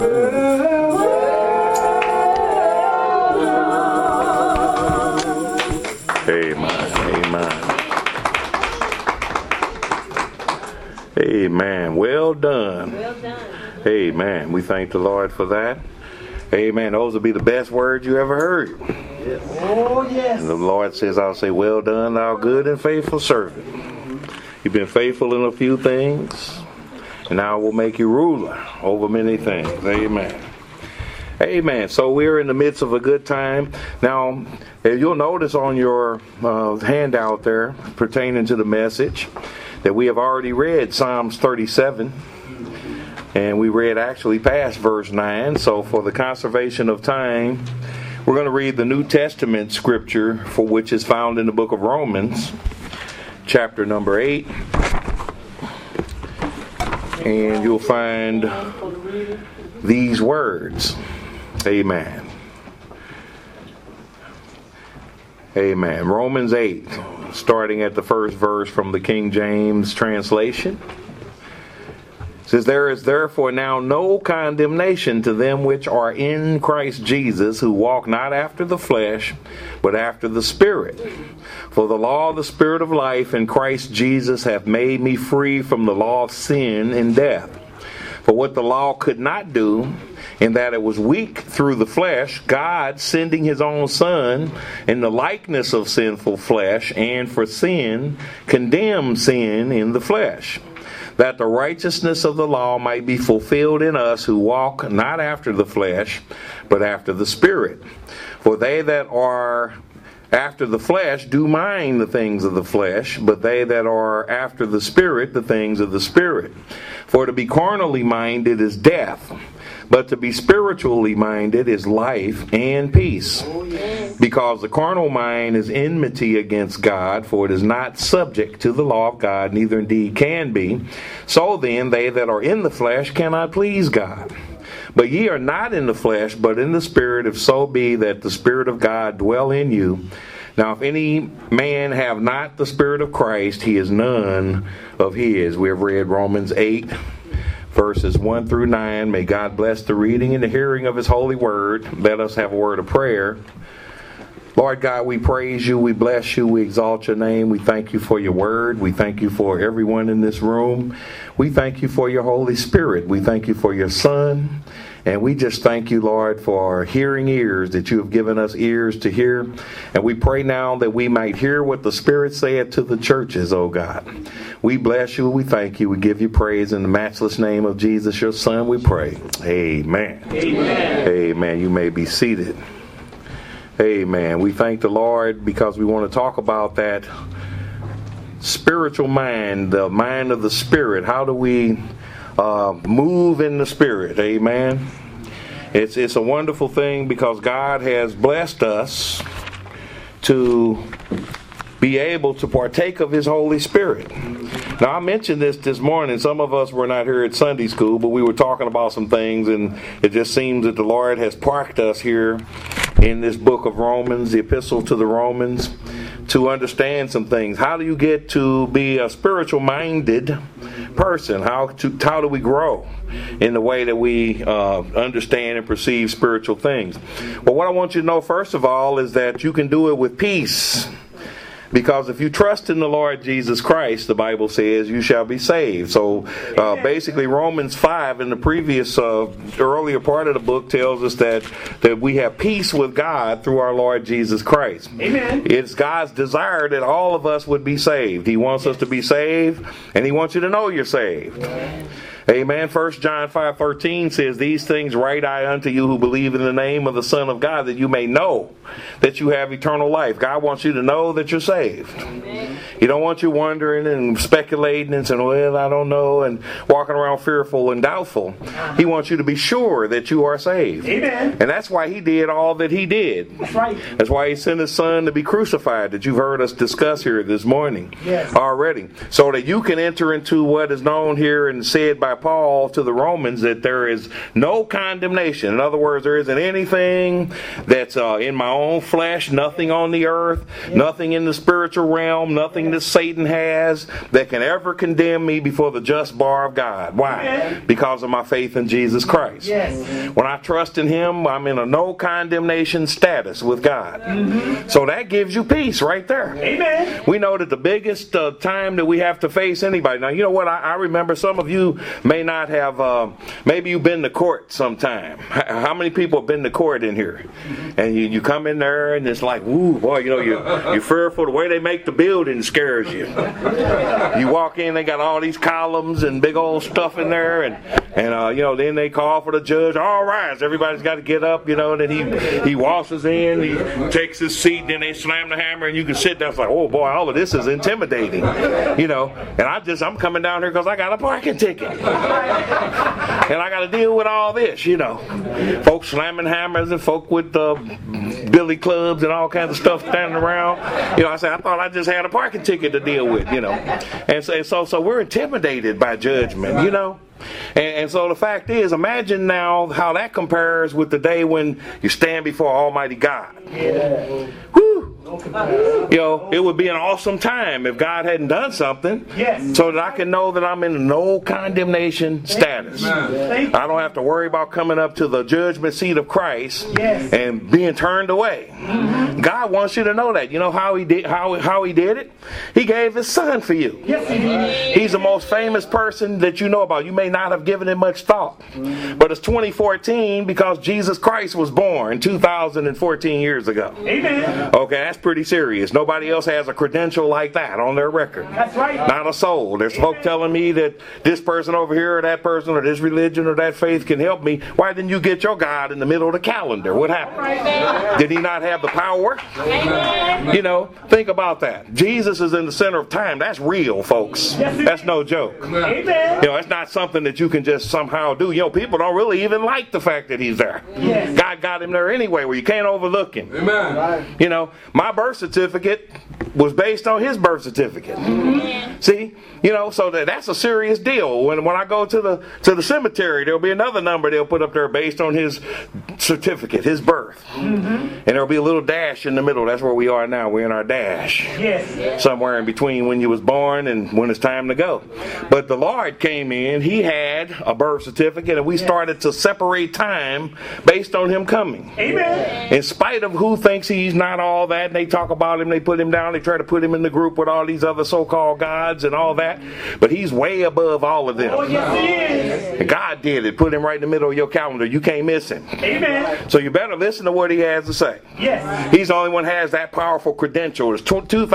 Amen. Well done. Well done. Amen. We thank the Lord for that. Amen. Those will be the best words you ever heard. Yes. Oh, yes. And the Lord says, I'll say, well done, thou good and faithful servant. You've been faithful in a few things, and now I will make you ruler over many things. Amen. Amen. So we're in the midst of a good time. Now, you'll notice on your handout there pertaining to the message that we have already read Psalms 37. And we read actually past verse 9. So for the conservation of time, we're going to read the New Testament scripture, for which is found in the book of Romans, chapter number 8. And you'll find these words. Amen. Amen. Romans 8, starting at the first verse from the King James translation. Says, there is therefore now no condemnation to them which are in Christ Jesus, who walk not after the flesh, but after the Spirit. For the law of the Spirit of life in Christ Jesus hath made me free from the law of sin and death. For what the law could not do, in that it was weak through the flesh, God, sending his own Son in the likeness of sinful flesh, and for sin, condemned sin in the flesh, that the righteousness of the law might be fulfilled in us who walk not after the flesh, but after the Spirit. For they that are after the flesh do mind the things of the flesh, but they that are after the Spirit, the things of the Spirit. For to be carnally minded is death, but to be spiritually minded is life and peace. Because the carnal mind is enmity against God, for it is not subject to the law of God, neither indeed can be. So then they that are in the flesh cannot please God. But ye are not in the flesh, but in the Spirit, if so be that the Spirit of God dwell in you. Now if any man have not the Spirit of Christ, he is none of his. We have read Romans 8, verses 1 through 9. May God bless the reading and the hearing of his holy word. Let us have a word of prayer. Lord God, we praise you, we bless you, we exalt your name. We thank you for your word. We thank you for everyone in this room. We thank you for your Holy Spirit. We thank you for your Son. And we just thank you, Lord, for our hearing ears, that you have given us ears to hear. And we pray now that we might hear what the Spirit saith to the churches, oh God. We bless you, we thank you, we give you praise in the matchless name of Jesus, your Son, we pray. Amen. Amen. Amen. You may be seated. Amen. We thank the Lord because we want to talk about that spiritual mind, the mind of the Spirit. How do we move in the Spirit? Amen. It's a wonderful thing because God has blessed us to be able to partake of his Holy Spirit. Now, I mentioned this morning. Some of us were not here at Sunday school, but we were talking about some things, and it just seems that the Lord has parked us here in this book of Romans, the epistle to the Romans, to understand some things. How do you get to be a spiritual-minded person? How do we grow in the way that we understand and perceive spiritual things? Well, what I want you to know, first of all, is that you can do it with peace. Because if you trust in the Lord Jesus Christ, the Bible says, you shall be saved. So basically Romans 5 in the previous earlier part of the book tells us that we have peace with God through our Lord Jesus Christ. Amen. It's God's desire that all of us would be saved. He wants us to be saved, and he wants you to know you're saved. Amen. 1 John 5:13 says, these things write I unto you who believe in the name of the Son of God, that you may know that you have eternal life. God wants you to know that you're saved. Amen. He don't want you wondering and speculating and saying, well, I don't know, and walking around fearful and doubtful. He wants you to be sure that you are saved. Amen. And that's why he did all that he did. That's right. That's why he sent his Son to be crucified, that you've heard us discuss here this morning. Yes. Already. So that you can enter into what is known here and said by Paul to the Romans that there is no condemnation. In other words, there isn't anything that's in my own flesh, nothing on the earth, nothing in the spiritual realm, nothing that Satan has that can ever condemn me before the just bar of God. Why? Because of my faith in Jesus Christ. When I trust in Him, I'm in a no condemnation status with God. So that gives you peace right there. Amen. We know that the biggest time that we have to face anybody. Now, you know what? I remember some of you may not have, maybe you've been to court sometime. How many people have been to court in here? And you come in there and it's like, woo, boy, you know, you're fearful. The way they make the building scares you. You walk in, they got all these columns and big old stuff in there, and you know, then they call for the judge. All rise, everybody's got to get up, you know. And then he waltzes in, he takes his seat, and then they slam the hammer, and you can sit there. It's like, oh boy, all of this is intimidating, you know. And I'm coming down here because I got a parking ticket, and I got to deal with all this, you know. Folks slamming hammers and folk with billy clubs and all kinds of stuff standing around. You know, I said, I thought I just had a parking ticket to deal with, you know. And so we're intimidated by judgment, you know. And so the fact is, imagine now how that compares with the day when you stand before Almighty God. Whew. You know, it would be an awesome time if God hadn't done something, so that I can know that I'm in no condemnation status. I don't have to worry about coming up to the judgment seat of Christ and being turned away. God wants you to know that. You know how He did it? He gave His Son for you. He's the most famous person that you know about. You may not have given it much thought, but it's 2014 because Jesus Christ was born 2014 years ago. Amen. Okay, that's pretty serious. Nobody else has a credential like that on their record. That's right. Not a soul. There's folk telling me that this person over here or that person or this religion or that faith can help me. Why didn't you get your God in the middle of the calendar? What happened? Did He not have the power? You know, think about that. Jesus is in the center of time. That's real, folks. That's no joke. Amen. You know, it's not something that you can just somehow do. You know, people don't really even like the fact that He's there. God got Him there anyway, where you can't overlook Him. Amen. You know, my birth certificate was based on His birth certificate. See, you know, so that's a serious deal. When I go to the cemetery, there'll be another number they'll put up there based on His certificate, His birth, and there'll be a little dash in the middle. That's where we are now. We're in our dash, somewhere in between when you was born and when it's time to go. But the Lord came in. He had a birth certificate, and we started to separate time based on Him coming. Amen. In spite of who thinks He's not all that, and they talk about Him, they put Him down, they try to put Him in the group with all these other so-called gods and all that, but He's way above all of them. Oh, yes, He is. And God did it, put Him right in the middle of your calendar. You can't miss Him. Amen. So you better listen to what He has to say. Yes. He's the only one who has that powerful credential. It's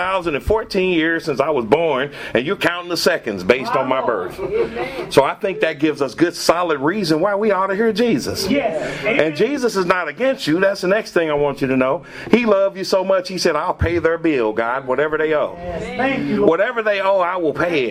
2014 years since I was born, and you're counting the seconds based on my birth. So I think that gives us good solid reason why we ought to hear Jesus. Yes. Amen. And Jesus is not against you. That's the next thing I want you to know. He loved you so much, He said, I'll pay their bill, God, whatever they owe. Thank you. Whatever they owe, I will pay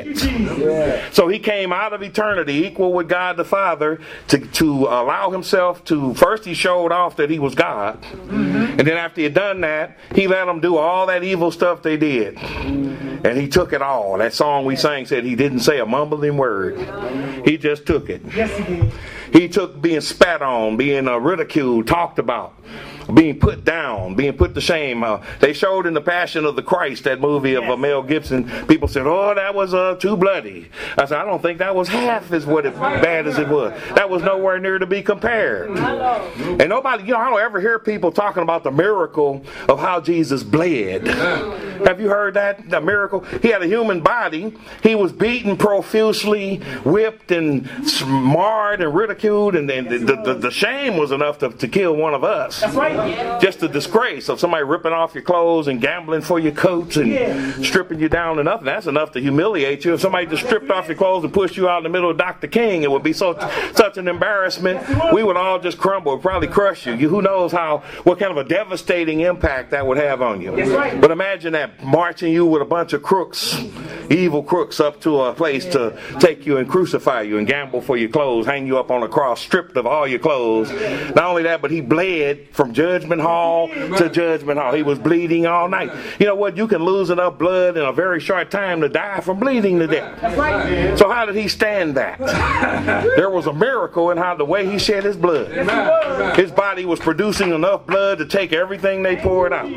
it. So He came out of eternity, equal with God the Father, to allow Himself to, first He showed off that He was God. And then after He had done that, He let them do all that evil stuff they did. And He took it all. That song we sang said He didn't say a mumbling word. He just took it. Yes, He did. He took being spat on, being ridiculed, talked about, being put down, being put to shame. They showed in The Passion of the Christ, that movie of Mel Gibson. People said, oh, that was too bloody. I said, I don't think that was half as bad as it was. That was nowhere near to be compared. And nobody, you know, I don't ever hear people talking about the miracle of how Jesus bled. Have you heard that? The miracle? He had a human body. He was beaten profusely, whipped and marred and ridiculed, and the shame was enough to kill one of us. That's right. Just the disgrace of somebody ripping off your clothes and gambling for your coats and stripping you down to nothing. That's enough to humiliate you. If somebody just stripped off your clothes and pushed you out in the middle of Dr. King, it would be such an embarrassment. We would all just crumble. It would probably crush you. Who knows what kind of a devastating impact that would have on you. That's right. But imagine that. have marching you with a bunch of crooks, evil crooks, up to a place to take you and crucify you and gamble for your clothes, hang you up on a cross, stripped of all your clothes. Not only that, but he bled from judgment hall to judgment hall. He was bleeding all night. You know what? You can lose enough blood in a very short time to die from bleeding to death. So how did he stand that? There was a miracle in how the way he shed his blood. His body was producing enough blood to take everything they poured out.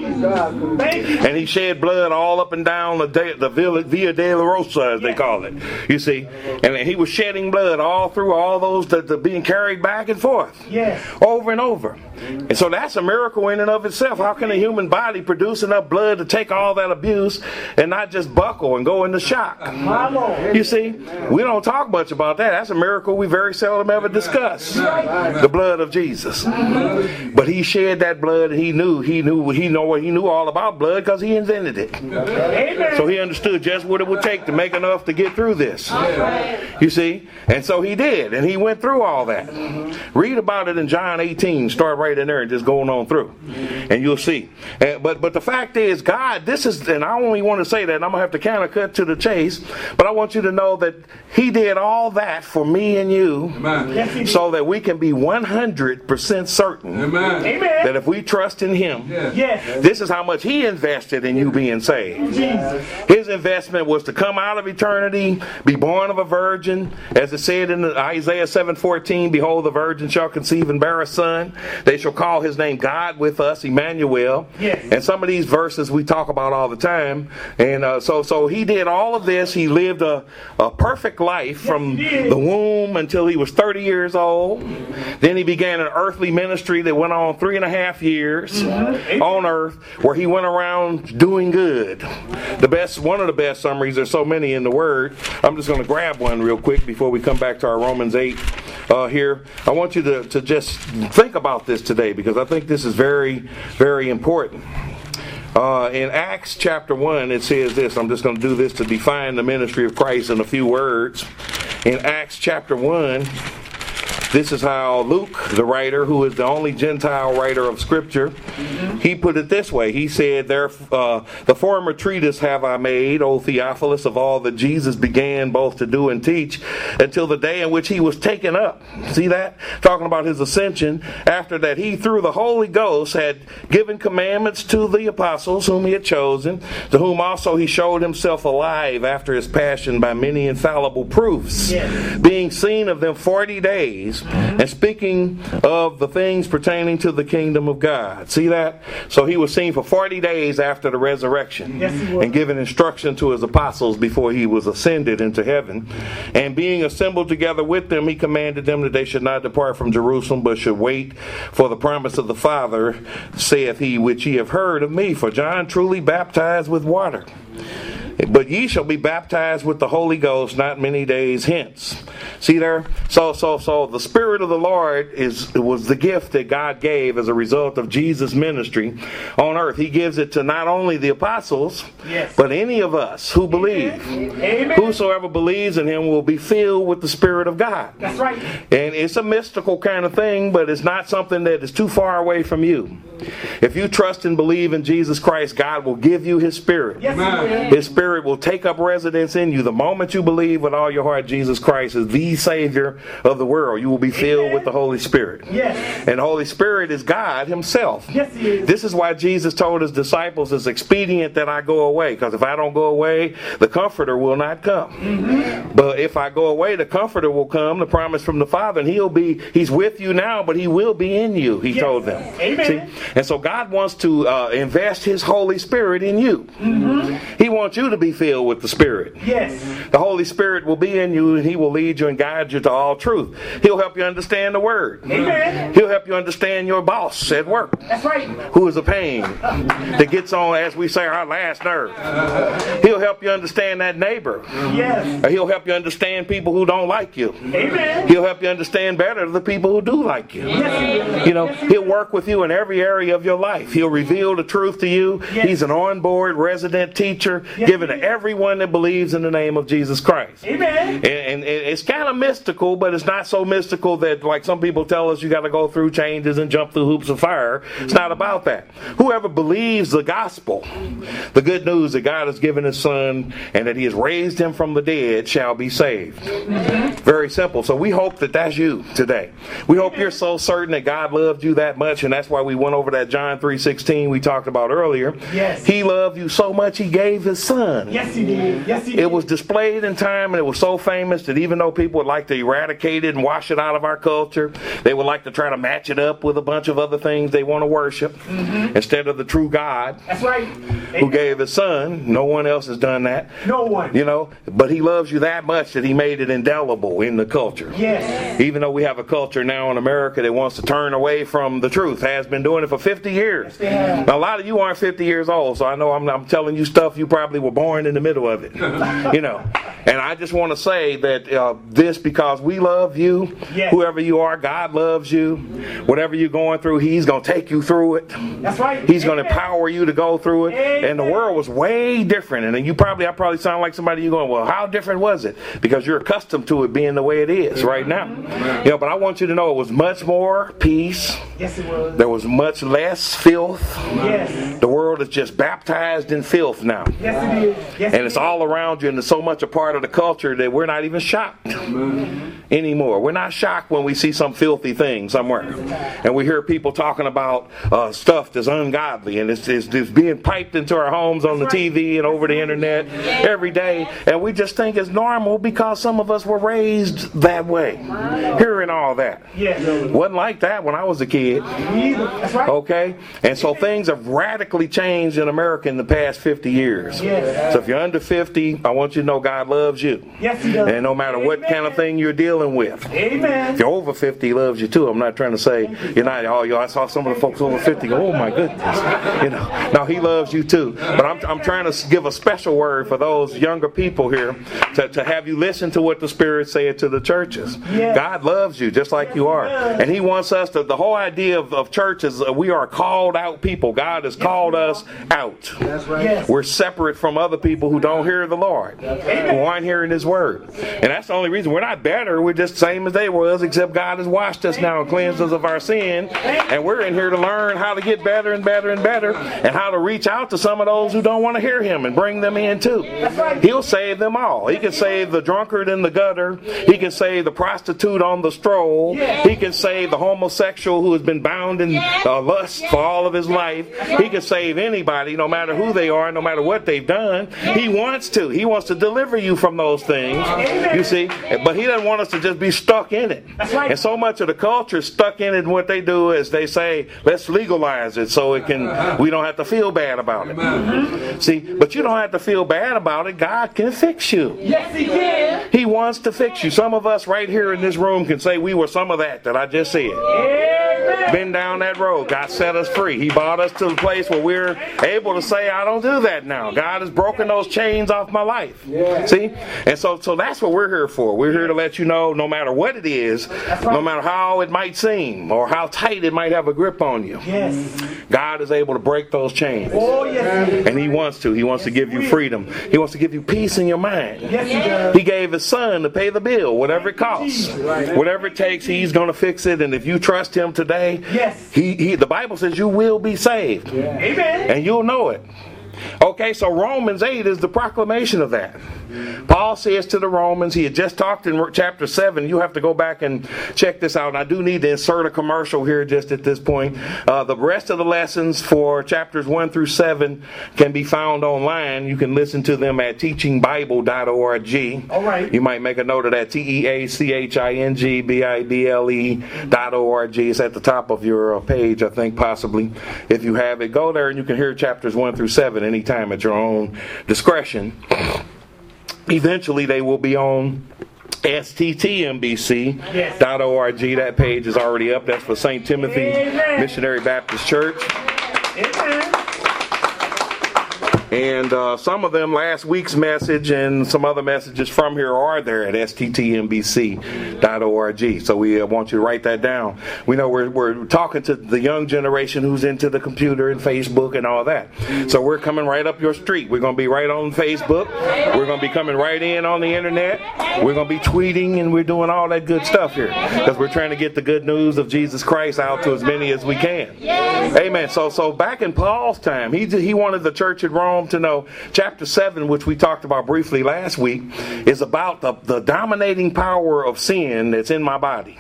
And he shed blood all up and down the Via Dolorosa, as they call it. You see, and he was shedding blood all through all those that being carried back and forth, over and over. And so that's a miracle in and of itself. How can a human body produce enough blood to take all that abuse and not just buckle and go into shock? You see, we don't talk much about that. That's a miracle we very seldom ever discuss. The blood of Jesus. But he shed that blood, and he knew all about blood because he invented it. So he understood just what it would take to make enough to get through this. You see? And so he did, and he went through all that. Read about it in John 18. Start right in there and just going on through. And you'll see. But the fact is, God, and I only want to say that, and I'm going to have to kind of cut to the chase, but I want you to know that he did all that for me and you, so that we can be 100% certain that if we trust in him, this is how much he invested in you being saved. His investment was to come out of eternity, be born of a virgin, as it said in Isaiah 7:14, behold, the virgin shall conceive and bear a son. They shall call his name God with us, Emmanuel. And some of these verses we talk about all the time. And so he did all of this. He lived a perfect life from the womb until he was 30 years old. Then he began an earthly ministry that went on 3.5 years on earth, where he went around doing good. One of the best summaries, there's so many in the Word. I'm just going to grab one real quick before we come back to our Romans 8 here. I want you to just think about this today, because I think this is very, very important. In Acts chapter 1, it says this. I'm just going to do this to define the ministry of Christ in a few words. In Acts chapter 1, this is how Luke, the writer, who is the only Gentile writer of Scripture, he put it this way. He said, the former treatise have I made, O Theophilus, of all that Jesus began both to do and teach, until the day in which he was taken up. See that? Talking about his ascension. After that, he, through the Holy Ghost, had given commandments to the apostles whom he had chosen, to whom also he showed himself alive after his passion by many infallible proofs, being seen of them 40 days, and speaking of the things pertaining to the kingdom of God. See that? So he was seen for 40 days after the resurrection, and given instruction to his apostles before he was ascended into heaven. And being assembled together with them, he commanded them that they should not depart from Jerusalem, but should wait for the promise of the Father, saith he, which ye have heard of me. For John truly baptized with water, but ye shall be baptized with the Holy Ghost not many days hence. See there? So the Spirit of the Lord was the gift that God gave as a result of Jesus' ministry on earth. He gives it to not only the apostles, but any of us who believe. Whosoever believes in him will be filled with the Spirit of God. That's right. And it's a mystical kind of thing, but it's not something that is too far away from you. If you trust and believe in Jesus Christ, God will give you his Spirit. His Spirit will take up residence in you. The moment you believe with all your heart Jesus Christ is the Savior of the world, you will be filled with the Holy Spirit. And the Holy Spirit is God himself. This is why Jesus told his disciples, it's expedient that I go away, because if I don't go away, the Comforter will not come. But if I go away, the Comforter will come, the promise from the Father, and he's with you now, but he will be in you, he told them. See? And so God wants to invest his Holy Spirit in you. He wants you to be filled with the Spirit. The Holy Spirit will be in you, and he will lead you and guide you to all truth. He'll help you understand the Word. He'll help you understand your boss at work. That's right. Who is a pain that gets on, as we say, our last nerve. He'll help you understand that neighbor. He'll help you understand people who don't like you. He'll help you understand better the people who do like you. You know, he'll work with you in every area of your life. He'll reveal the truth to you. He's an on-board resident teacher given to everyone that believes in the name of Jesus Christ. And it's kind of mystical, but it's not so mystical that, like some people tell us, you got to go through through changes and jump through hoops of fire. It's not about that. Whoever believes the gospel, the good news that God has given his son and that he has raised him from the dead, shall be saved. Very simple. So we hope that that's you today. We hope you're so certain that God loved you that much, and that's why we went over that John 3:16 we talked about earlier. Yes. He loved you so much he gave his son. Yes, he did. Yes, he did. It was displayed in time, and it was so famous that even though people would like to eradicate it and wash it out of our culture, they would like to try to match it up with a bunch of other things they want to worship instead of the true God. That's right. Who gave his son. No one else has done that. No one. You know, but he loves you that much that he made it indelible in the culture. Yes. Even though we have a culture now in America that wants to turn away from the truth, has been doing it for 50 years. Yeah. Now, a lot of you aren't 50 years old, so I know I'm telling you stuff you probably were born in the middle of it. You know, and I just want to say that this, because we love you, Yes. whoever you are, God loves you. Whatever you're going through, he's going to take you through it. That's right. He's going to Amen. empower you to go through it. Amen. And the world was way different. And then I probably sound like somebody you're going, well, how different was it? Because you're accustomed to it being the way it is right now. You know, but I want you to know it was much more peace. Yes, it was. There was much less filth. Yes. The world is just baptized in filth now. Yes, it is. Yes, And it's all around you, and it's so much a part of the culture that we're not even shocked anymore. We're not shocked when we see some filthy thing somewhere. And we hear people talking about stuff that's ungodly, and it's being piped into our homes on the TV and over the internet every day. And we just think it's normal because some of us were raised that way. Hearing all that. Yes. Wasn't like that when I was a kid. Me either. That's right. Okay? And so things have radically changed in America in the past 50 years. Yes. So if you're under 50, I want you to know God loves you. Yes, he does. And no matter what Amen. kind of thing you're dealing with. Amen. If you're over 50, he loves you too. I'm not trying to say you're not. I saw some of the folks over 50 go, oh my goodness. You know, no, he loves you too. But I'm trying to give a special word for those younger people here to have you listen to what the Spirit said to the churches. Yes. God loves you just like you are. And he wants us to, the whole idea of church is we are called out people. God has called us out. That's right. Yes. We're separate from other people who don't hear the Lord, who aren't hearing his word. And that's the only reason. We're not better. We're just the same as they was, except God has washed us now and cleansed us of our sin. And we're in here to learn how to get better and better and better, and how to reach out to some of those who don't want to hear him and bring them in too. He'll save them all. He can save the drunkard in the gutter. He can save the prostitute on the stroll. He can save the homosexual who has been bound in lust for all of his life. He can save anybody, no matter who they are, no matter what they've done. He wants to. He wants to deliver you from those things. You see? But he doesn't want us to just be stuck in it. And so much of the culture is stuck in it, and what they do is they say, let's legalize it so we don't have to feel bad about it. See? But you don't have to feel bad about it. God can fix you. Yes, he can. He wants to fix you. Some of us right here in this room can say we were some of that I just said. Amen. Been down that road. God set us free. He brought us to the place where we're able to say, I don't do that now. God has broken those chains off my life. Yeah. See? And so that's what we're here for. We're here to let you know, no matter what it is, no matter how it might seem or how tight it might have a grip on you, Yes. God is able to break those chains. Oh, yes. And he wants to. He wants to give you freedom. He wants to give you peace in your mind. Yes, he does. He gave his son to pay the bill, whatever it costs. Whatever it takes, he's going to fix it. And if you trust him today, Yes. the Bible says you will be saved. Amen. And you'll know it. Okay, so Romans 8 is the proclamation of that. Paul says to the Romans, he had just talked in chapter 7. You have to go back and check this out. And I do need to insert a commercial here just at this point. The rest of the lessons for chapters 1 through 7 can be found online. You can listen to them at teachingbible.org. All right. You might make a note of that, teachingbible.org. It's at the top of your page, I think, possibly. If you have it, go there and you can hear chapters 1 through 7 anytime at your own discretion. Eventually, they will be on sttmbc.org. That page is already up. That's for St. Timothy Amen. Missionary Baptist Church. Amen. And some of them, last week's message and some other messages from here are there at sttmbc.org. So we want you to write that down. We know we're talking to the young generation who's into the computer and Facebook and all that. So we're coming right up your street. We're going to be right on Facebook. We're going to be coming right in on the internet. We're going to be tweeting, and we're doing all that good stuff here because we're trying to get the good news of Jesus Christ out to as many as we can. Amen. So back in Paul's time, he wanted the church at Rome to know chapter 7, which we talked about briefly last week, is about the dominating power of sin that's in my body.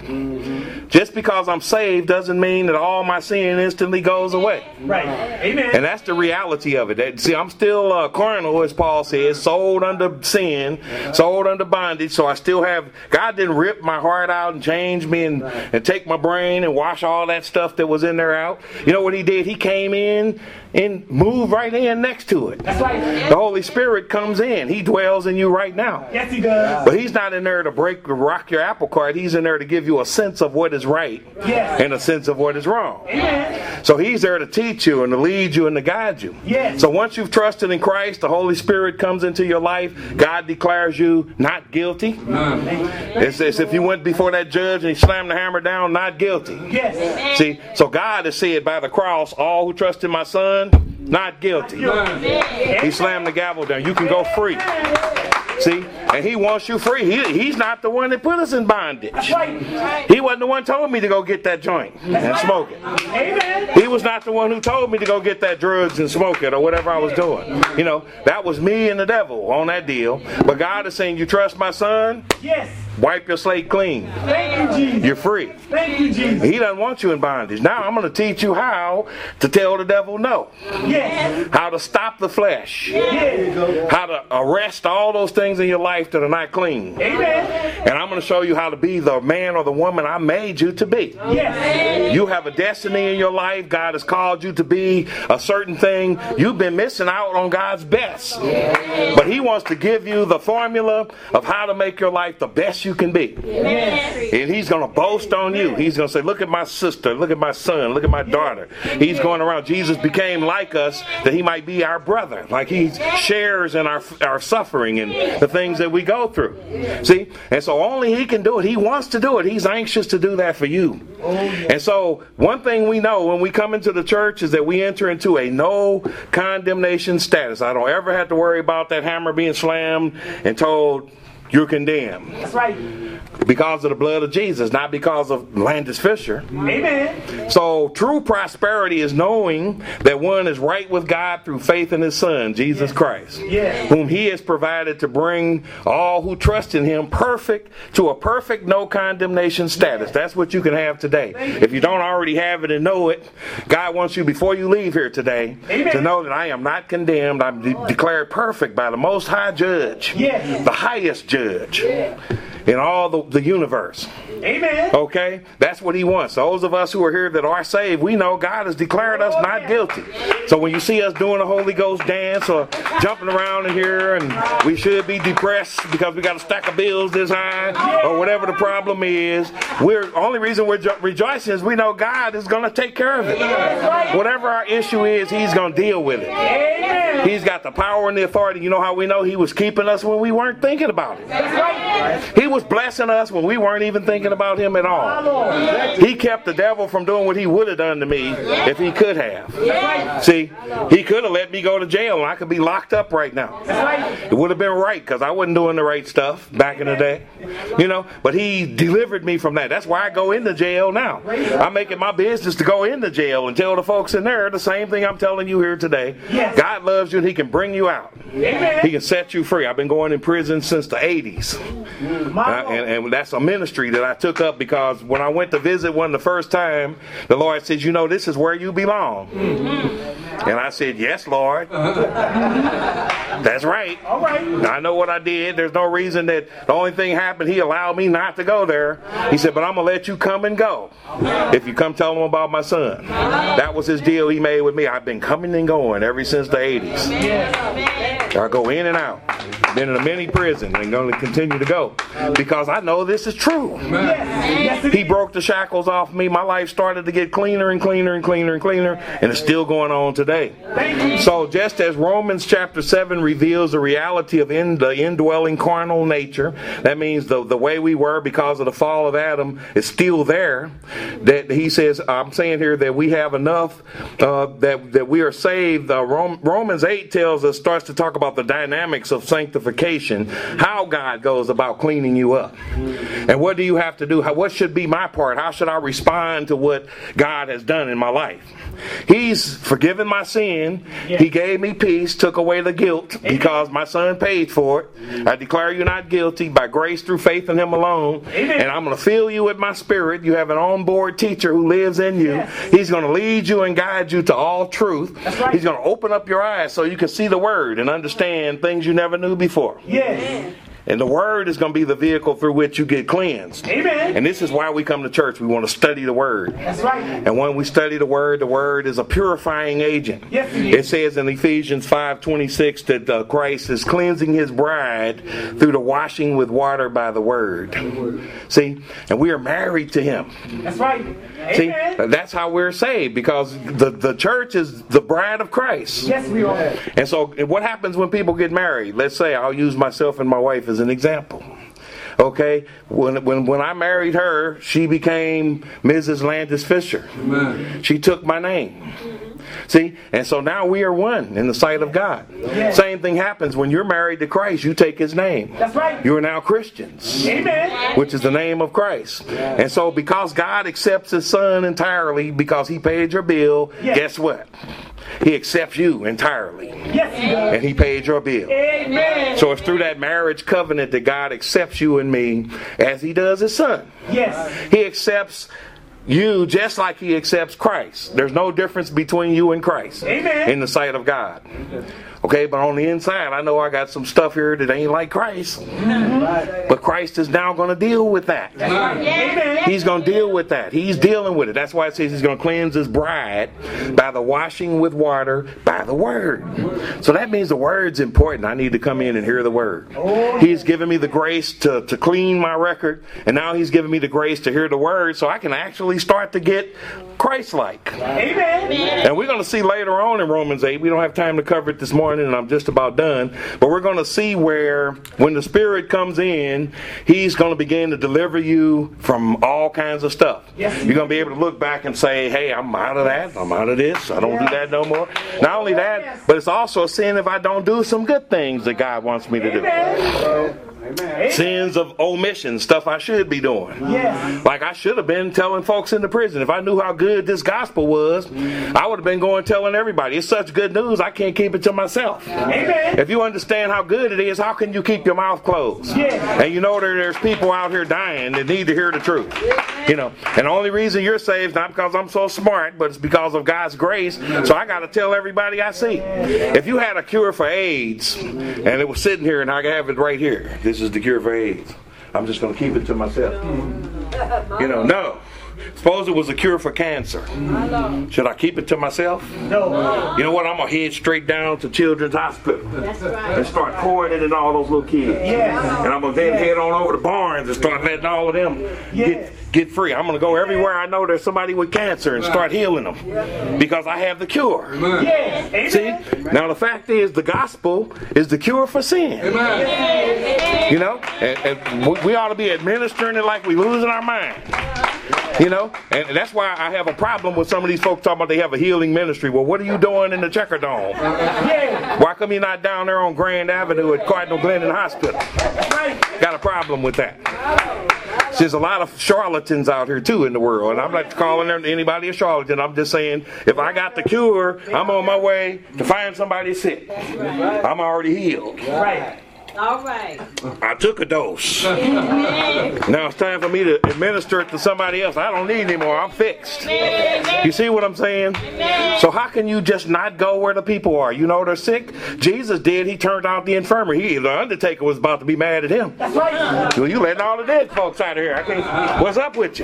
Just because I'm saved doesn't mean that all my sin instantly goes away. Right. Amen. And that's the reality of it. See, I'm still carnal, as Paul says, sold under sin, sold under bondage. So I still have, God didn't rip my heart out and change me and take my brain and wash all that stuff that was in there out. You know what he did? He came in and moved right in next to it. That's right. The Holy Spirit comes in. He dwells in you right now. Yes, he does. But he's not in there to rock your apple cart. He's in there to give you a sense of what is right and a sense of what is wrong. Amen. So he's there to teach you and to lead you and to guide you. Yes. So once you've trusted in Christ, the Holy Spirit comes into your life. God declares you not guilty. It's as if you went before that judge and he slammed the hammer down, not guilty. Yes. See, so God has said by the cross, all who trust in my Son, not guilty. He slammed the gavel down. You can go free. See? And he wants you free. He's not the one that put us in bondage. That's right. He wasn't the one who told me to go get that joint and smoke it. Amen. He was not the one who told me to go get that drugs and smoke it or whatever I was doing. You know, that was me and the devil on that deal. But God is saying, you trust my Son? Yes. Wipe your slate clean. Thank you, Jesus. You're free. Thank you, Jesus. He doesn't want you in bondage. Now I'm going to teach you how to tell the devil no. Yes. How to stop the flesh. Yes. How to arrest all those things in your life that are not clean. Amen. And I'm going to show you how to be the man or the woman I made you to be. Yes. You have a destiny in your life. God has called you to be a certain thing. You've been missing out on God's best. But he wants to give you the formula of how to make your life the best you can be. Yes. And he's going to boast on you. He's going to say, look at my sister, look at my son, look at my daughter. He's going around. Jesus became like us that he might be our brother. Like he shares in our suffering and the things that we go through. See? And so only he can do it. He wants to do it. He's anxious to do that for you. And so one thing we know when we come into the church is that we enter into a no condemnation status. I don't ever have to worry about that hammer being slammed and told, you're condemned. That's right. Because of the blood of Jesus, not because of Landis Fisher. Amen. So true prosperity is knowing that one is right with God through faith in his Son, Jesus Christ, whom he has provided to bring all who trust in him to a perfect no condemnation status. That's what you can have today. If you don't already have it and know it, God wants you before you leave here today to know that I am not condemned. I'm declared perfect by the Most High Judge, the highest judge in all the universe. Amen. Okay? That's what he wants. Those of us who are here that are saved, we know God has declared us not guilty. So when you see us doing a Holy Ghost dance or jumping around in here and we should be depressed because we got a stack of bills this high or whatever the problem is, only reason we're rejoicing is we know God is going to take care of it. Whatever our issue is, he's going to deal with it. Amen. He's got the power and the authority. You know how we know he was keeping us when we weren't thinking about it? That's right. He was blessing us when we weren't even thinking about him at all. He kept the devil from doing what he would have done to me if he could have. See, he could have let me go to jail and I could be locked up right now. It would have been right because I wasn't doing the right stuff back in the day. You know, but he delivered me from that. That's why I go into jail now. I make it my business to go into jail and tell the folks in there the same thing I'm telling you here today. God loves you and he can bring you out. He can set you free. I've been going in prison since the 80s. And that's a ministry that I took up because when I went to visit one the first time, the Lord said, you know, this is where you belong. And I said, yes, Lord. That's right. All right. I know what I did. There's no reason that the only thing happened, he allowed me not to go there. He said, but I'm going to let you come and go if you come tell him about my son. That was his deal he made with me. I've been coming and going ever since the 80s. I go in and out. Been in many prisons and going to continue to go because I know this is true. He broke the shackles off me. My life started to get cleaner and cleaner and cleaner and cleaner, and it's still going on today. So just as Romans chapter 7 reveals the reality of the indwelling carnal nature, that means the way we were because of the fall of Adam is still there. That he says, I'm saying here that we have enough that we are saved. Romans 8 starts to talk about the dynamics of sanctification, how God goes about cleaning you up. And what do you have to do? What should be my part? How should I respond to what God has done in my life? He's forgiven my sin. He gave me peace, took away the guilt because my son paid for it. I declare you not guilty by grace through faith in him alone. And I'm going to fill you with my spirit. You have an onboard teacher who lives in you. He's going to lead you and guide you to all truth. He's going to open up your eyes so you can see the word and understand things you never knew before. And the word is going to be the vehicle through which you get cleansed. Amen. And this is why we come to church. We want to study the word. That's right. And when we study the word is a purifying agent. Yes, it is. It says in Ephesians 5:26 that Christ is cleansing his bride through the washing with water by the word. See? And we are married to him. That's right. See? Amen. That's how we're saved, because the church is the bride of Christ. Yes, we are. And so what happens when people get married? Let's say I'll use myself and my wife as an example. Okay, when I married her, she became Mrs. Landis Fisher. Amen. She took my name. See, and so now we are one in the sight of God. Yes. Same thing happens when you're married to Christ. You take his name. That's right. You are now Christians. Amen. Which is the name of Christ. Yes. And so because God accepts his son entirely because he paid your bill, guess what? He accepts you entirely. Yes, he does. And he paid your bill. Amen. So it's through that marriage covenant that God accepts you and me as he does his son. Yes. He accepts you just like he accepts Christ. There's no difference between you and Christ. Amen. In the sight of God. Okay, but on the inside, I know I got some stuff here that ain't like Christ. But Christ is now going to deal with that. Amen. He's going to deal with that. He's dealing with it. That's why it says he's going to cleanse his bride by the washing with water by the word. So that means the word's important. I need to come in and hear the word. He's given me the grace to clean my record, and now he's given me the grace to hear the word so I can actually start to get Christ-like. Amen. And we're going to see later on in Romans 8, we don't have time to cover it this morning, and I'm just about done, but we're going to see where when the Spirit comes in, he's going to begin to deliver you from all kinds of stuff. Yes. You're going to be able to look back and say, hey, I'm out of that, I'm out of this, I don't do that no more. Not only that, but it's also a sin if I don't do some good things that God wants me to do. Amen. Sins of omission, stuff I should be doing. Yes. Like I should have been telling folks in the prison. If I knew how good this gospel was, I would have been going telling everybody. It's such good news, I can't keep it to myself. Amen. If you understand how good it is, how can you keep your mouth closed? Yes. And you know there's people out here dying that need to hear the truth. You know, and the only reason you're saved is not because I'm so smart, but it's because of God's grace. So I got to tell everybody I see. If you had a cure for AIDS, and it was sitting here, and I have it right here. This is the cure for AIDS. I'm just going to keep it to myself. You know, no. Suppose it was a cure for cancer. Should I keep it to myself? No. You know what? I'm going to head straight down to Children's Hospital. That's right. And start pouring it in all those little kids. Yes. And I'm going to then head on over to Barnes and start letting all of them get free. I'm going to go everywhere I know there's somebody with cancer and start healing them. Because I have the cure. Yes. See? Now the fact is, the gospel is the cure for sin. Amen. You know? And we ought to be administering it like we losing our mind. You know, and that's why I have a problem with some of these folks talking about they have a healing ministry. Well, what are you doing in the Checker Dome? Why come you're not down there on Grand Avenue at Cardinal Glennon Hospital? Got a problem with that. There's a lot of charlatans out here too in the world, and I'm not calling anybody a charlatan. I'm just saying, if I got the cure, I'm on my way to find somebody sick. I'm already healed. Right. All right. I took a dose. Now it's time for me to administer it to somebody else. I don't need anymore. I'm fixed. You see what I'm saying? So how can you just not go where the people are? You know they're sick. Jesus did. He turned out the infirmary. The undertaker was about to be mad at him. That's right. Well, you letting all the dead folks out of here. What's up with you?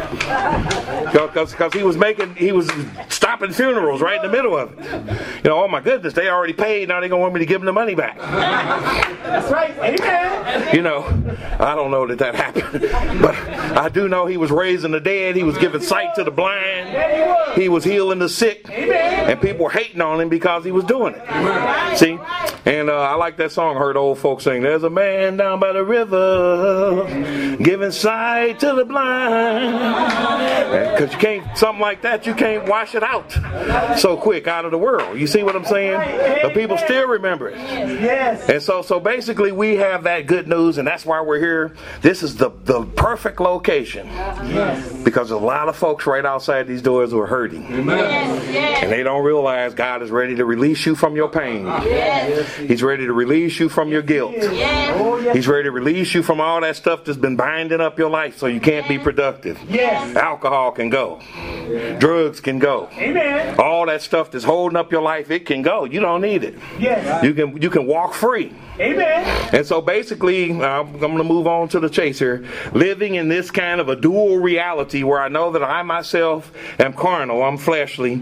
Because he was stopping funerals right in the middle of it. You know, oh my goodness, they already paid. Now they're going to want me to give them the money back. That's right. Amen. You know, I don't know that happened, but I do know he was raising the dead. He was giving sight to the blind. He was healing the sick. And people were hating on him because he was doing it. See? And I like that song I heard old folks sing. There's a man down by the river giving sight to the blind. Because you can't, something like that, you can't wash it out so quick out of the world. You see what I'm saying? The people still remember it. Yes. And so basically we have that good news, and that's why we're here. This is the perfect location. Yes. Because a lot of folks right outside these doors who are hurting. And they don't realize God is ready to release you from your pain. He's ready to release you from your guilt. He's ready to release you from all that stuff that's been binding up your life so you can't be productive. Yes. Alcohol can go. Drugs can go. Amen. All that stuff that's holding up your life, it can go. You don't need it. Yes. You can walk free. Amen. And so basically, I'm going to move on to the chase here. Living in this kind of a dual reality where I know that I myself am carnal, I'm fleshly,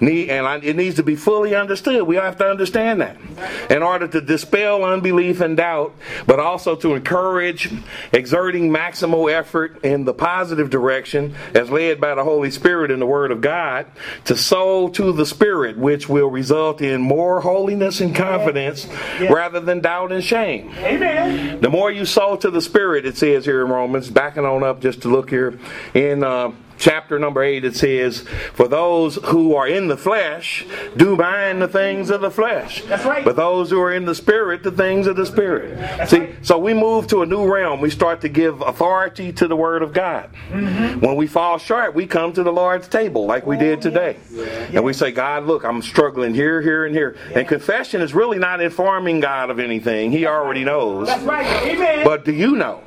it needs to be fully understood. We have to understand that in order to dispel unbelief and doubt, but also to encourage exerting maximal effort in the positive direction as led by the Holy Spirit in the Word of God to sow to the Spirit, which will result in more holiness and confidence rather than doubt and shame. Amen. The more you sow to the Spirit, it says here in Romans, backing on up just to look here in chapter number 8, it says, for those who are in the flesh do mind the things of the flesh. That's right. But those who are in the Spirit, the things of the Spirit. See, so we move to a new realm. We start to give authority to the Word of God. When we fall short, we come to the Lord's table like we did today. And we say, God, look, I'm struggling here, here, and here. And confession is really not informing God of anything. He already knows. That's right. Amen. But do you know?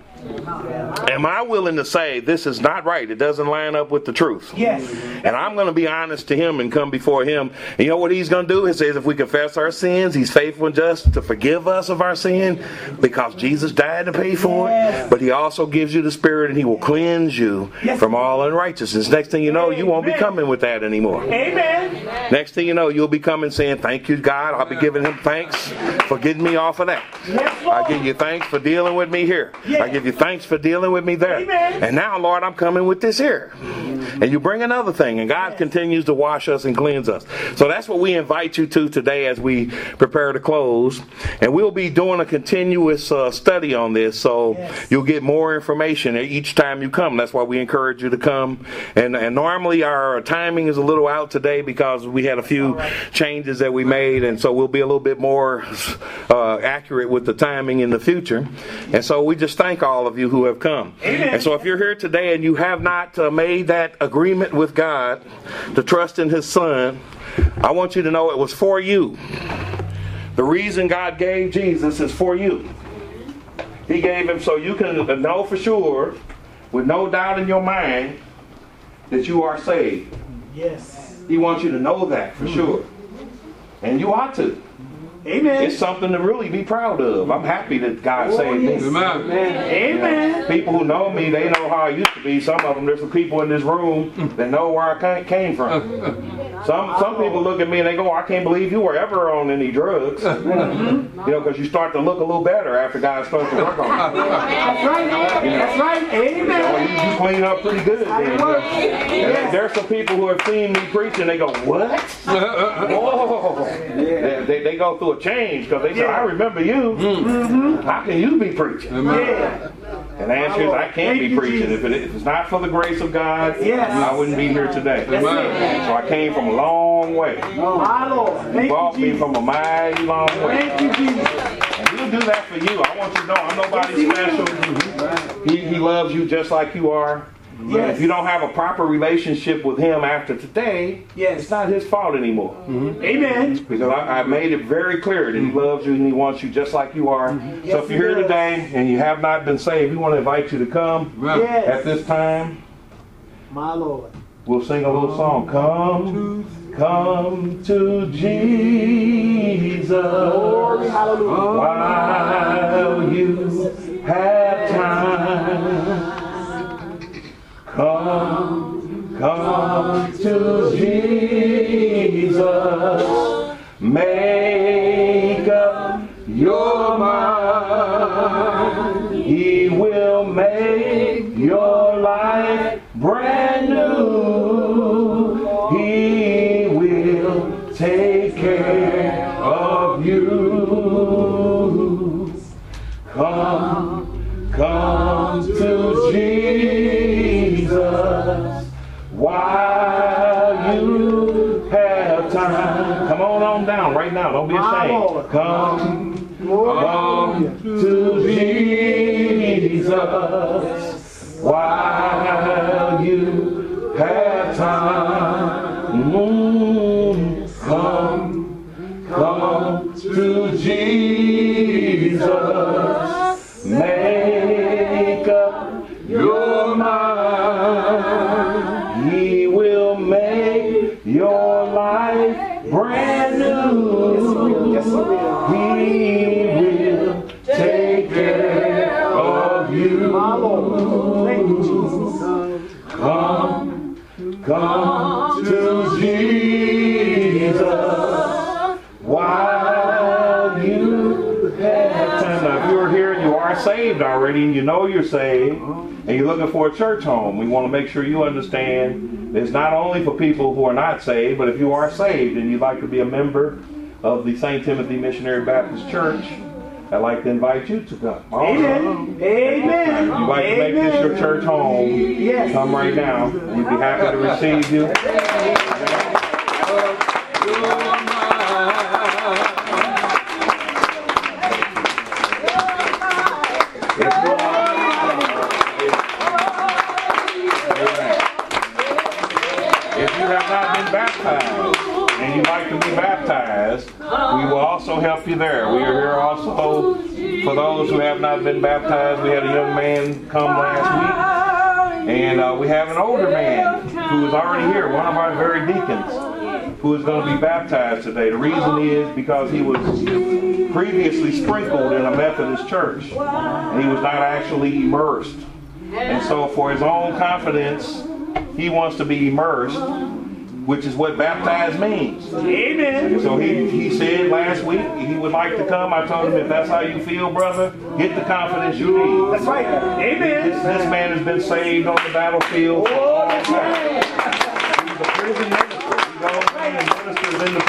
Am I willing to say this is not right? It doesn't line up with the truth. Yes. And I'm going to be honest to him and come before him. And you know what he's going to do? He says if we confess our sins, he's faithful and just to forgive us of our sin because Jesus died to pay for it. But he also gives you the Spirit and he will cleanse you from all unrighteousness. Next thing you know, you won't be coming with that anymore. Amen. Next thing you know, you'll be coming saying, thank you, God. I'll be giving him thanks for getting me off of that. I give you thanks for dealing with me here. I give you thanks for dealing with me there. Amen. And now, Lord, I'm coming with this here. And you bring another thing, and God continues to wash us and cleanse us. So that's what we invite you to today as we prepare to close. And we'll be doing a continuous study on this, so you'll get more information each time you come. That's why we encourage you to come. And normally our timing is a little out today because we had a few changes that we made, and so we'll be a little bit more accurate with the timing in the future. And so we just thank all of you who have come. Amen. And so if you're here today and you have not made that agreement with God to trust in his Son, I want you to know it was for you. The reason God gave Jesus is for you. He gave him so you can know for sure, with no doubt in your mind, that you are saved. Yes. He wants you to know that for sure. And you ought to. Amen. It's something to really be proud of. I'm happy that God saved me. Amen. Amen. People who know me, they know how I used to be. Some of them, there's some people in this room that know where I came from. Some people look at me and they go, I can't believe you were ever on any drugs. You know, because you start to look a little better after God starts to work on you. That's right. That's right. Amen. You clean up pretty good. Then. There's some people who have seen me preach and they go, what? Whoa. They go through a change because they say, I remember you. How can you be preaching? And the answer is, I can't be preaching. If it's not for the grace of God, I wouldn't be here today. So I came from a long way. My Lord. He brought me from a mighty long way. Thank you, Jesus. And he'll do that for you. I want you to know I'm nobody special. He loves you just like you are. But if you don't have a proper relationship with him after today, it's not his fault anymore. Amen. Because I made it very clear that he loves you and he wants you just like you are. So if you're here today and you have not been saved, we want to invite you to come at this time. My Lord. We'll sing a little song. Come to Jesus while you have time. Come to Jesus, make up your mind. He will make your life brand new. He will take care of you. Come to Jesus while you have time. Come on down right now. Don't be ashamed. Come to Jesus while you have time. Come to Jesus. Make up your mind. He will make your life brand new. Yes, He will. He will take care of you. My Lord. Thank you, Jesus. Come to Jesus while you have time. Now, if you're here and you are saved already and you know you're saved and you're looking for a church home, we want to make sure you understand it's not only for people who are not saved, but if you are saved and you'd like to be a member of the St. Timothy Missionary Baptist Church, I'd like to invite you to come. Amen. Amen. If you'd like to make this your church home, Yes. come right now. We'd be happy to receive you. If you have not been baptized and you'd like to be baptized, we will also help you there. We are here also for those who have not been baptized. We had a young man come last week, and we have an older man who is already here, one of our very deacons, who is going to be baptized today. The reason is because he was previously sprinkled in a Methodist church, and he was not actually immersed. And so for his own confidence, he wants to be immersed, which is what baptized means. Amen. So he said last week he would like to come. I told him, if that's how you feel, brother, get the confidence you need. That's right. Amen. This man has been saved on the battlefield for all time. He's a prison minister. He goes and ministers in the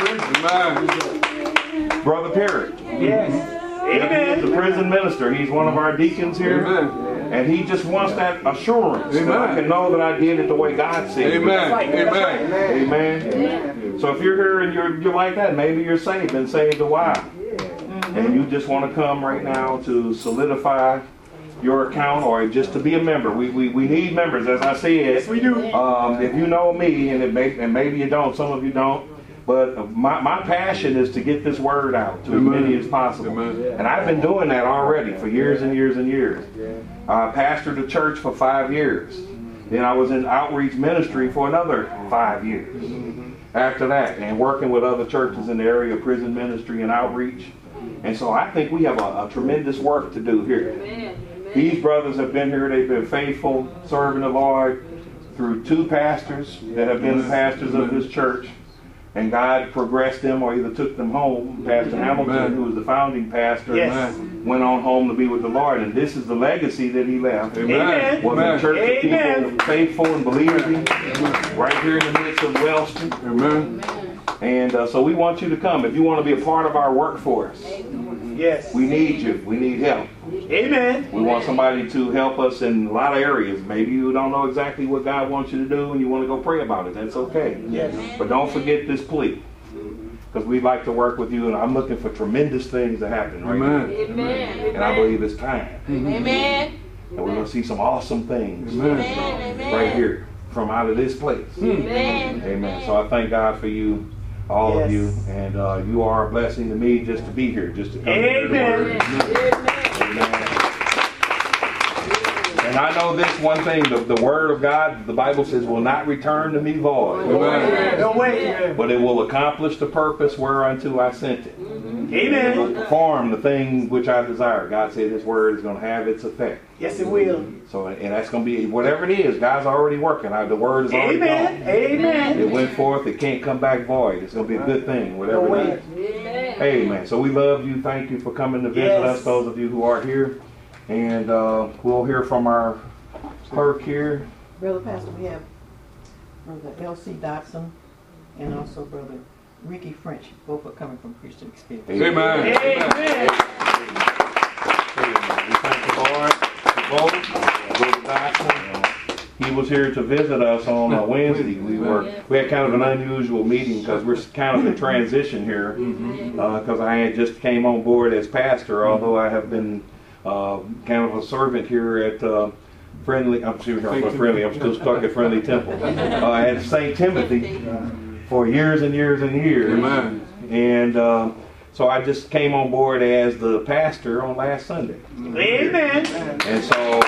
prison. Brother Perry. Yes. He's a prison minister. He's one of our deacons here. Amen. And he just wants that assurance that I can know that I did it the way God said. Amen. Amen. Amen. So if you're here and you're like that, maybe you're saved, been saved a while. And you just want to come right now to solidify your account or just to be a member. We need members, as I said. Yes, we do. If you know me, and maybe you don't, some of you don't, but my passion is to get this word out to as many as possible. And I've been doing that already for years and years and years. I pastored a church for 5 years. Then I was in outreach ministry for another 5 years after that, and working with other churches in the area of prison ministry and outreach. And so I think we have a tremendous work to do here. These brothers have been here. They've been faithful, serving the Lord through 2 pastors that have been the pastors of this church. And God progressed them or either took them home. Pastor Hamilton, who was the founding pastor, went on home to be with the Lord. And this is the legacy that he left. Amen. Was a church of people faithful and believing right here in the midst of Wellston. Amen. And so we want you to come. If you want to be a part of our workforce, Yes. we need you. We need help. Amen. We want somebody to help us in a lot of areas. Maybe you don't know exactly what God wants you to do and you want to go pray about it. That's okay. Yes. But don't forget this plea, because we'd like to work with you, and I'm looking for tremendous things to happen right now. Amen. And I believe it's time. Amen. And we're going to see some awesome things Amen. right here from out of this place. Amen. Amen. So I thank God for you, all of you, and you are a blessing to me just to be here, just to come to hear the word. Amen. And I know this one thing, the word of God, the Bible says, will not return to me void. Amen. No way. But it will accomplish the purpose whereunto I sent it. It will Amen. perform the thing which I desire. God said His word is going to have its effect. Yes, it will. So, and that's going to be, whatever it is, God's already working. The word is already Amen. gone. Amen. It went forth. It can't come back void. It's going to be a good thing, whatever No it way. is. Amen. So we love you. Thank you for coming to visit us, those of you who are here. And we'll hear from our clerk here. Brother Pastor, we have Brother L.C. Dotson and also Brother Ricky French. Both are coming from Christian Experience. Amen. Amen. We thank the Lord for both. Brother Dotson, he was here to visit us on Wednesday. We had kind of an unusual meeting because we're kind of in transition here. Because I had just came on board as pastor, although I have been kind of a servant here at Friendly. I'm still stuck at Friendly Temple. At St. Timothy for years and years and years. Amen. And so I just came on board as the pastor on last Sunday. Amen. And so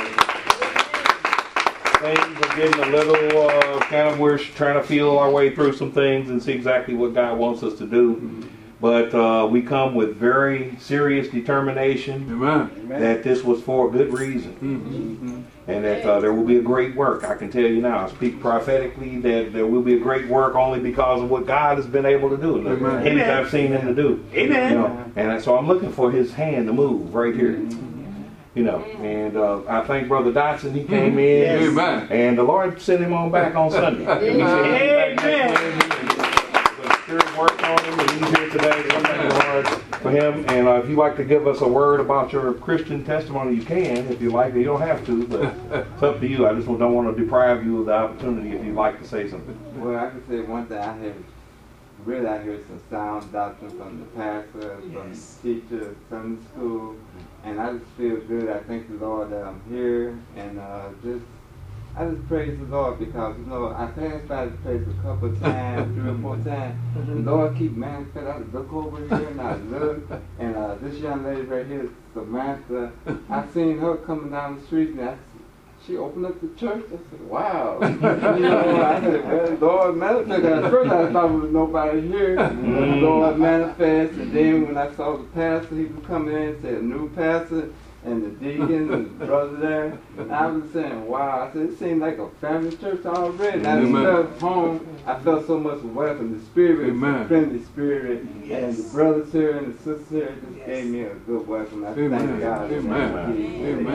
things are getting a little we're trying to feel our way through some things and see exactly what God wants us to do. But we come with very serious determination. Amen. That this was for a good reason. And that there will be a great work. I can tell you now, I speak prophetically that there will be a great work only because of what God has been able to do. The things I've seen him to do. Amen. You know, and so I'm looking for his hand to move right here. You know, and I thank Brother Dotson, he came in. Amen. And the Lord sent him on back on Sunday. Amen. Spirit worked on him, and he's here today. So thank the Lord for him. And if you'd like to give us a word about your Christian testimony, you can. If you like, you don't have to, but it's up to you. I just don't want to deprive you of the opportunity if you'd like to say something. Well, I can say one thing. I heard some sound doctrine from the pastor, from the teacher, Sunday school, and I just feel good. I thank the Lord that I'm here, and I just praise the Lord because, you know, I passed by this place a couple of times, 3 or 4 times. The Lord keep manifesting. I look over here and I look, and this young lady right here, Samantha, I seen her coming down the street, and she opened up the church. I said, wow. You know, I said, well, Lord manifest. At first I thought there was nobody here. The Lord manifest, and then when I saw the pastor, he was coming in and said, a new pastor, and the deacon and the brother there. And I was saying, wow. I said, it seemed like a family church already. And I just felt home. I felt so much welcome. The spirit, the friendly spirit, and the brothers here and the sisters here just gave me a good welcome. I thank God. Amen. Amen.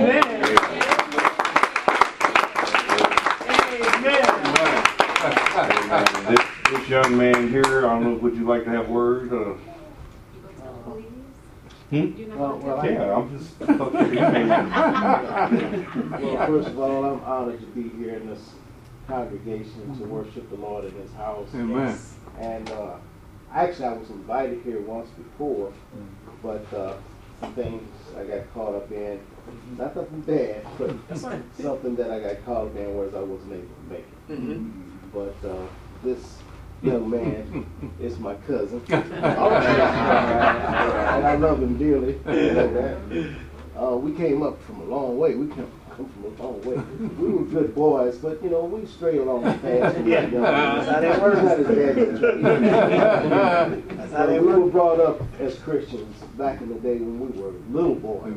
This young man here, I don't know, would you like to have words? Yeah, I'm just. Well, first of all, I'm honored to be here in this congregation to worship the Lord in His house. Amen. And actually, I was invited here once before, but some things I got caught up in. Not something bad, but something that I got caught up in whereas I wasn't able to make it. But this young man is my cousin. And I love him dearly. You know that. We came up from a long way. We come from a long way. We were good boys, but you know, we strayed along the path. That's how they were. We were brought up as Christians back in the day when we were little boys.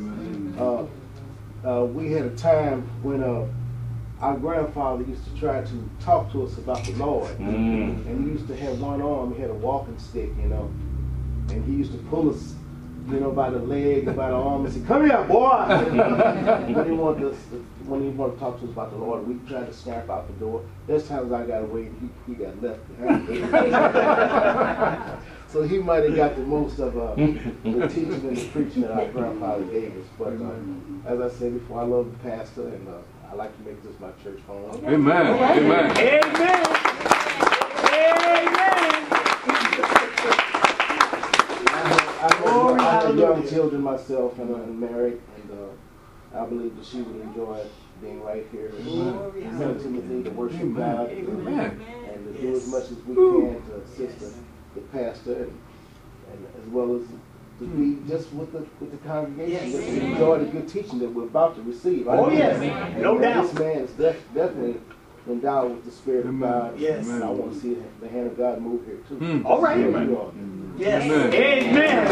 We had a time when our grandfather used to try to talk to us about the Lord. And he used to have one arm, he had a walking stick, you know. And he used to pull us, you know, by the leg and by the arm and say, come here, boy! When he wanted to talk to us about the Lord, we tried to snap out the door. There's times I got away and he got left behind. So he might have got the most of the teaching and the preaching that our grandfather gave us. But as I said before, I love the pastor, and I like to make this my church home. Amen. Amen. Amen. I have young children myself, and I'm married, and I believe that she would enjoy being right here in St. Timothy to worship God and to do as much as we can to assist the pastor and as well as to be just with the congregation, just to enjoy the good teaching that we're about to receive. Oh, yes, no doubt. This man is definitely endowed with the Spirit of God. Yes. And I want to see the hand of God move here too. All right. Yes. Amen.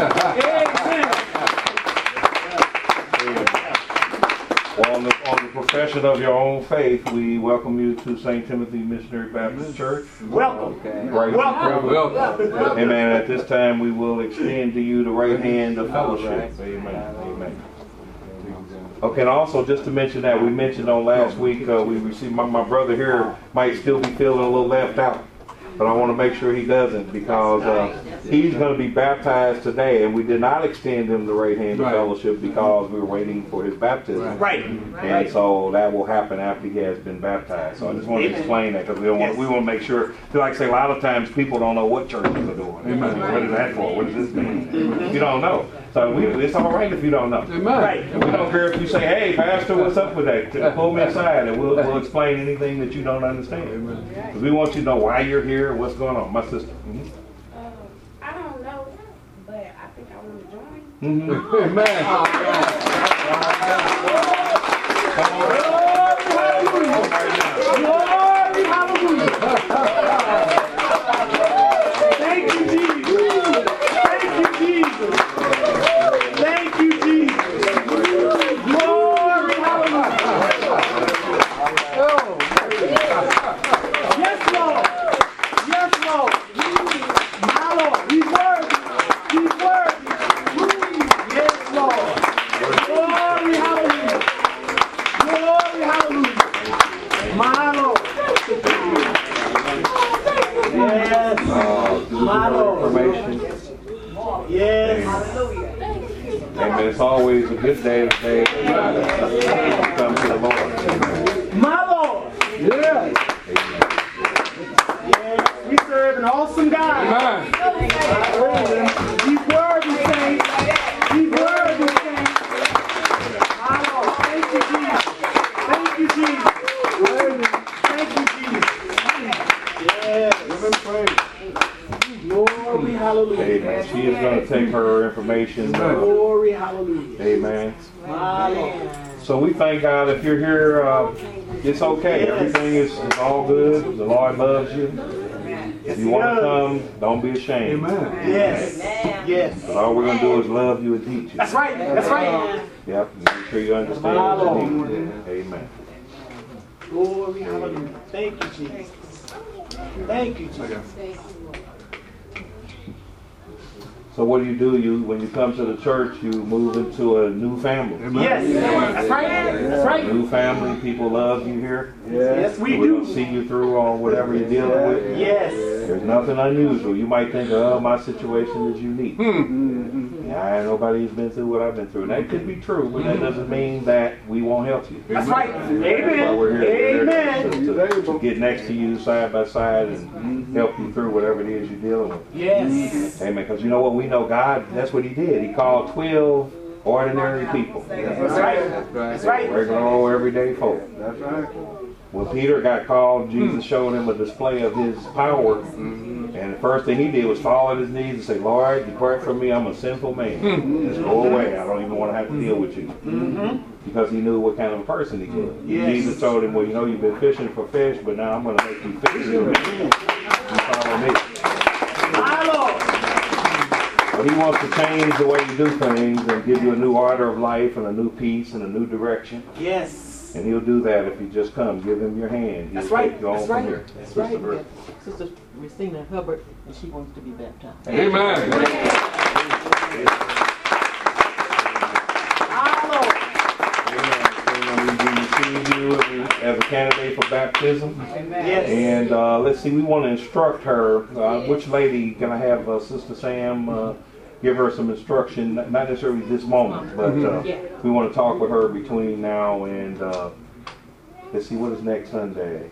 On the profession of your own faith, we welcome you to St. Timothy Missionary Baptist Church. Welcome. Right. Welcome. Amen. At this time, we will extend to you the right hand of fellowship. Amen. Amen. Okay, and also just to mention that, we mentioned on last week, we received, my brother here might still be feeling a little left out. But I want to make sure he doesn't, because he's going to be baptized today, and we did not extend him the right hand of fellowship because we were waiting for his baptism. Right. And so that will happen after he has been baptized. So I just want to explain that, because we want to make sure. Like I say, a lot of times people don't know what churches are doing. Amen. What is that for? What does this mean? You don't know. So it's all right if you don't know. Right. And we don't care if you say, "Hey, Pastor, what's up with that?" Pull me aside, and we'll explain anything that you don't understand. Because we want you to know why you're here, what's going on. My sister. Mm-hmm. I don't know, but I think I want to join. Mm-hmm. Amen. Glory, hallelujah. Thank you, Jesus. Thank you, Jesus. Thank you, Jesus. Glory, hallelujah. Yes, Lord. Yes, Lord. My Lord. He's worthy. He's worthy. Yes, Lord. Glory, hallelujah. Glory, hallelujah. My Lord. Yes. My Lord. Information. Yes. Amen. It's always a good day to come to the Lord. My Lord. Yes. Yes. We serve an awesome God. Amen. He's worthy, saints. He's worthy, saints. My Lord. Thank you, Jesus. Thank you, Jesus. Thank you, Jesus. Yes. Glory, hallelujah. Amen. She is going to take her information. Glory, hallelujah. Amen. My Lord. So we thank God. If you're here, it's okay. Everything is all good. The Lord loves you. If you want to come, don't be ashamed. Amen. Yes. Yes. But all we're going to do is love you and teach you. That's right. That's right. Yep. Make sure you understand what you need. Amen. Glory, hallelujah. Thank you, Jesus. Thank you, Jesus. So what do? When you come to the church, you move into a new family. Yes. That's right. That's right. New family. People love you here. Yes, we We're going to do. see you through on whatever you're dealing with. Yes. There's nothing unusual. You might think, oh, my situation is unique. Yeah, nobody's been through what I've been through. And that could be true, but that doesn't mean that we won't help you. That's right. That's why we're Amen. here. Amen. To get next to you side by side and help you through whatever it is you're dealing with. Yes. Amen. Because you know what? We know God, that's what he did. He called 12 ordinary people. That's right. That's right. Regular old everyday folk. That's right. When Peter got called, Jesus showed him a display of his power. And the first thing he did was fall on his knees and say, Lord, depart from me, I'm a sinful man. Just go away. I don't even want to have to deal with you. Because he knew what kind of a person he was. Yes. Jesus told him, well, you know, you've been fishing for fish, but now I'm going to make you fishers of men. You follow me. My Lord. But he wants to change the way you do things and give you a new order of life and a new peace and a new direction. Yes. And he'll do that if you just come. Give him your hand. He'll That's right. take you on That's from right. here. That's right. Sister Christina Hubbard, and she wants to be baptized. Amen. Receive you as a candidate for baptism. Yes. And let's see, we want to instruct her. Which lady can I have Sister Sam give her some instruction? Not necessarily this moment, but we want to talk with her between now and let's see, what is next Sunday?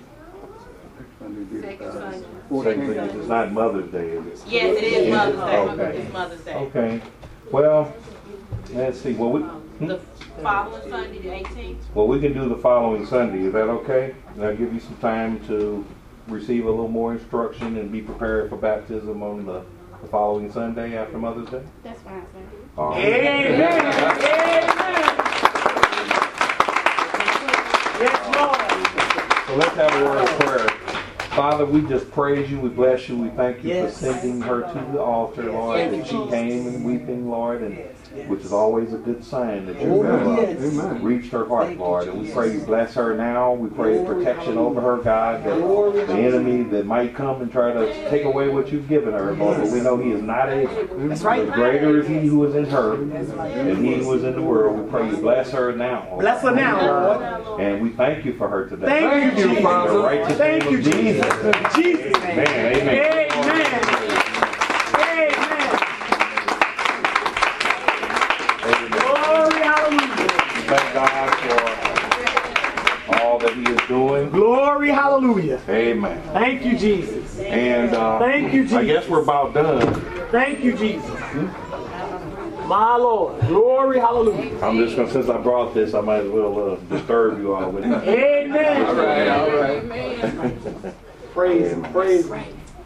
It's not Mother's Day, is it? Yes, it is Mother's Day. Okay. It's Mother's Day. Okay. Well, let's see. Well, The following Sunday, the 18th. Well, we can do the following Sunday. Is that okay? That'll give you some time to receive a little more instruction and be prepared for baptism on the following Sunday after Mother's Day? That's fine, sir. All right. Amen. Amen. Yes, Lord. So let's have a word of prayer. Father, we just praise you, we bless you, we thank you Yes. for sending her to the altar, Lord, Thank that you, she Jesus. came and weeping, Lord, and which is always a good sign that you Oh, have yes. reached her heart, Thank you, Lord. And we Jesus. pray you bless her now. We pray Glory, protection hallelujah. over her, God, that Glory, the hallelujah. enemy that might come and try to take away what you've given her, Lord, but we know he is not able. That's right. But greater is he who is in her than he who is in the world. We pray you bless her now. Bless her now, Lord. And we thank you for her today. Thank you, In the Jesus. righteous Thank name you, of Jesus. Jesus. Amen. Amen. Amen. Amen. Glory, hallelujah. Thank God for all that he is doing. Glory, hallelujah. Amen. Thank you, Jesus. And Thank you, Jesus. I guess we're about done. Thank you, Jesus. My Lord. Glory, hallelujah. I'm just going to, since I brought this, I might as well disturb you all with it. Amen. All right. Praise him. Praise him.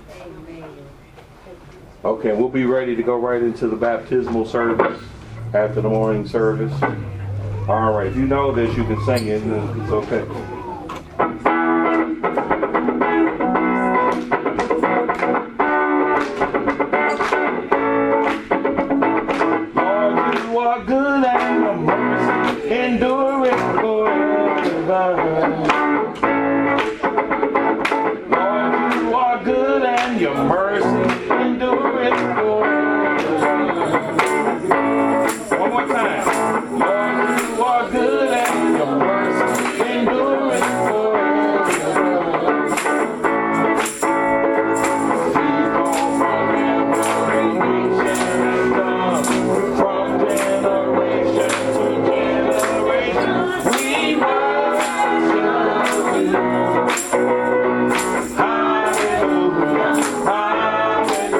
Okay, we'll be ready to go right into the baptismal service after the morning service. All right, if you know this, you can sing it. It's okay. Lord, you are good and your mercy endureth forever. Lord, you are good and your mercy endureth forever. One more time. Lord, you are good and your mercy endureth forever. People from every nation and tongue, from generation to generation, we worship you. Hallelujah, hallelujah.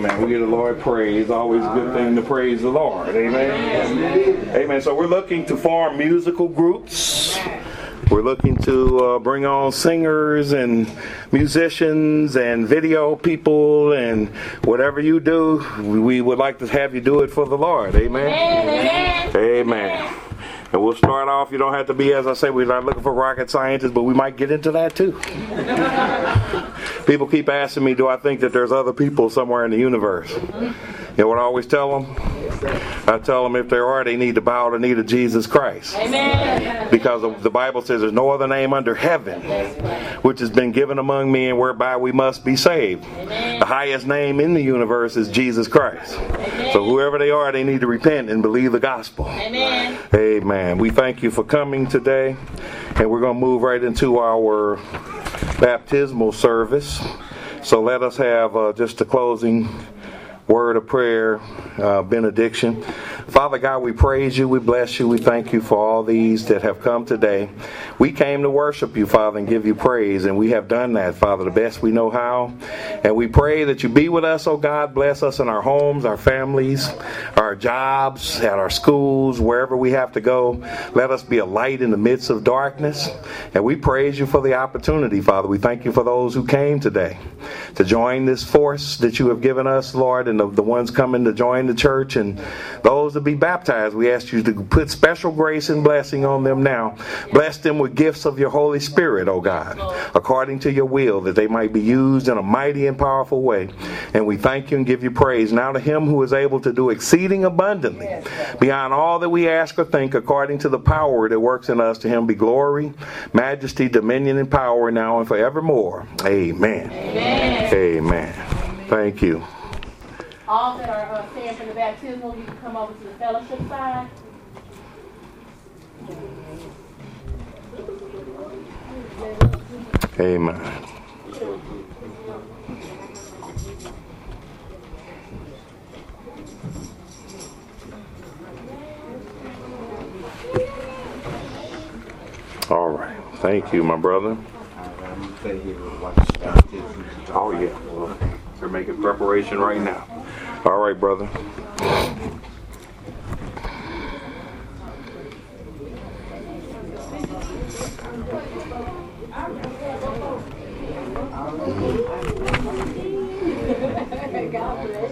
Amen. We give the Lord praise. Always a good thing to praise the Lord. Amen. Amen. So we're looking to form musical groups. We're looking to bring on singers and musicians and video people, and whatever you do, we would like to have you do it for the Lord. Amen. Amen. Amen. And we'll start off. You don't have to be, as I say, we're not looking for rocket scientists, but we might get into that too. People keep asking me, do I think that there's other people somewhere in the universe? You know what I always tell them? I tell them if there are, they need to bow the knee to Jesus Christ. Amen. Because the Bible says there's no other name under heaven which has been given among men whereby we must be saved. Amen. The highest name in the universe is Jesus Christ. Amen. So whoever they are, they need to repent and believe the gospel. Amen. Amen. We thank you for coming today, and we're going to move right into our baptismal service. So let us have just a closing word of prayer, benediction. Father God, we praise you, we bless you, we thank you for all these that have come today. We came to worship you, Father, and give you praise, and we have done that, Father, the best we know how. And we pray that you be with us, oh God. Bless us in our homes, our families, our jobs, at our schools, wherever we have to go. Let us be a light in the midst of darkness. And we praise you for the opportunity, Father. We thank you for those who came today to join this force that you have given us, Lord, and the ones coming to join the church, and those to be baptized. We ask you to put special grace and blessing on them now. Bless them with gifts of your Holy Spirit, oh God, according to your will, that they might be used in a mighty and powerful way. And we thank you and give you praise. Now to him who is able to do exceeding abundantly beyond all that we ask or think, according to the power that works in us, to him be glory, majesty, dominion, and power now and forevermore. Amen. Amen. Amen. Thank you. All that are staying for the baptismal, you can come over to the fellowship side. Amen. All right. Thank you, my brother. Oh, yeah. Well, they're making preparation right now. All right, brother. God bless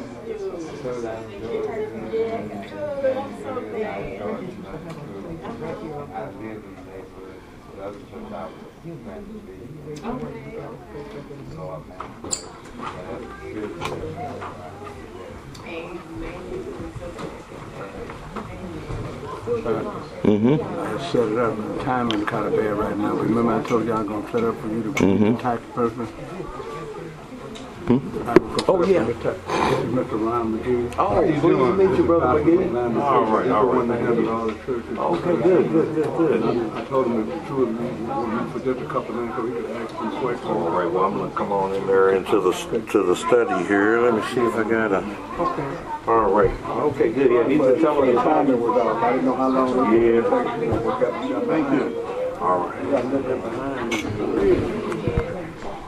I set it up. The timing kind of bad right now. Remember I told you I'm going to set up for you to type the person? Oh, yeah. This is Mr. Ron McGee. Oh, pleased to meet you, Brother McGee. All right. Okay, good. I told him that two of them for just a couple of minutes so he could ask some questions. All right, well, I'm going to come on in there into the study here. Let me see if I got a... Okay. All right. Okay, good. Yeah, he's been telling me the time that was off. I didn't know how long it would take. Thank you. All right.